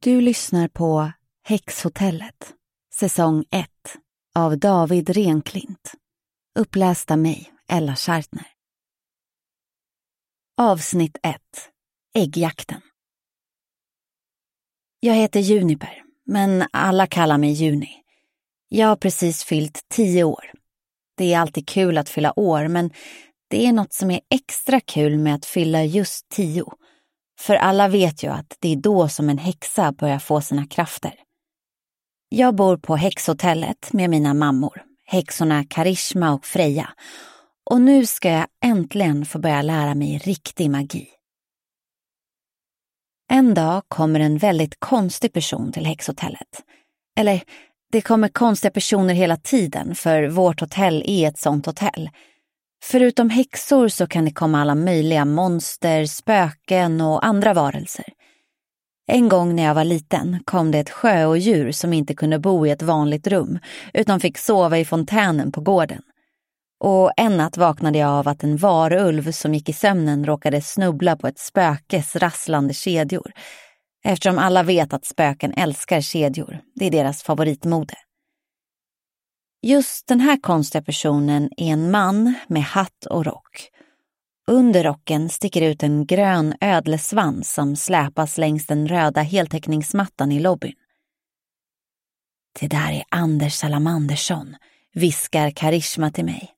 Du lyssnar på Häxhotellet, säsong 1 av David Renklint. Uppläst av mig, Ella Schartner. Avsnitt 1. Äggjakten. Jag heter Juniper, men alla kallar mig Juni. Jag har precis fyllt 10 år. Det är alltid kul att fylla år, men det är något som är extra kul med att fylla just 10. För alla vet ju att det är då som en häxa börjar få sina krafter. Jag bor på Häxhotellet med mina mammor, häxorna Karishma och Freja. Och nu ska jag äntligen få börja lära mig riktig magi. En dag kommer en väldigt konstig person till Häxhotellet. Eller, det kommer konstiga personer hela tiden, för vårt hotell är ett sånt hotell. Förutom häxor så kan det komma alla möjliga monster, spöken och andra varelser. En gång när jag var liten kom det ett sjöodjur som inte kunde bo i ett vanligt rum utan fick sova i fontänen på gården. Och en natt vaknade jag av att en varulv som gick i sömnen råkade snubbla på ett spökes rasslande kedjor. Eftersom alla vet att spöken älskar kedjor, det är deras favoritmode. Just den här konstiga personen är en man med hatt och rock. Under rocken sticker ut en grön ödlesvans som släpas längs den röda heltäckningsmattan i lobbyn. Det där är Anders Salamandersson, viskar Karishma till mig.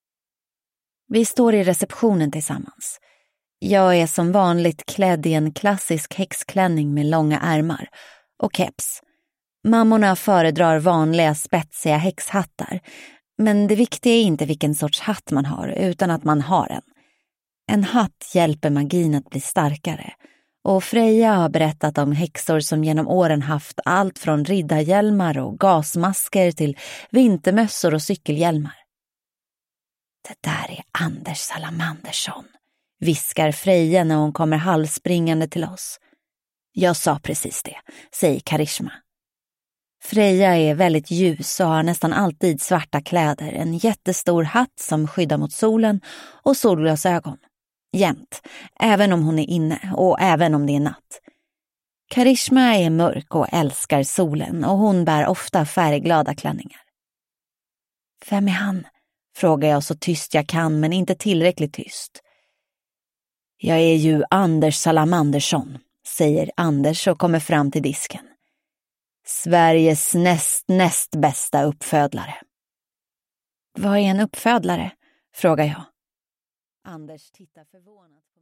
Vi står i receptionen tillsammans. Jag är som vanligt klädd i en klassisk häxklänning med långa ärmar och keps. Mammorna föredrar vanliga spetsiga häxhattar, men det viktiga är inte vilken sorts hatt man har utan att man har en. En hatt hjälper magin att bli starkare, och Freja har berättat om häxor som genom åren haft allt från riddarhjälmar och gasmasker till vintermössor och cykelhjälmar. Det där är Anders Salamandersson, viskar Freja när hon kommer halvspringande till oss. Jag sa precis det, säger Karishma. Freja är väldigt ljus och har nästan alltid svarta kläder, en jättestor hatt som skyddar mot solen och solglasögon. Jämt, även om hon är inne och även om det är natt. Karishma är mörk och älskar solen och hon bär ofta färgglada klänningar. Vem är han? Frågar jag så tyst jag kan, men inte tillräckligt tyst. Jag är ju Anders Salamandersson, säger Anders och kommer fram till disken. Sveriges näst bästa uppfödlare. Vad är en uppfödlare? Frågar jag. Anders tittar förvånat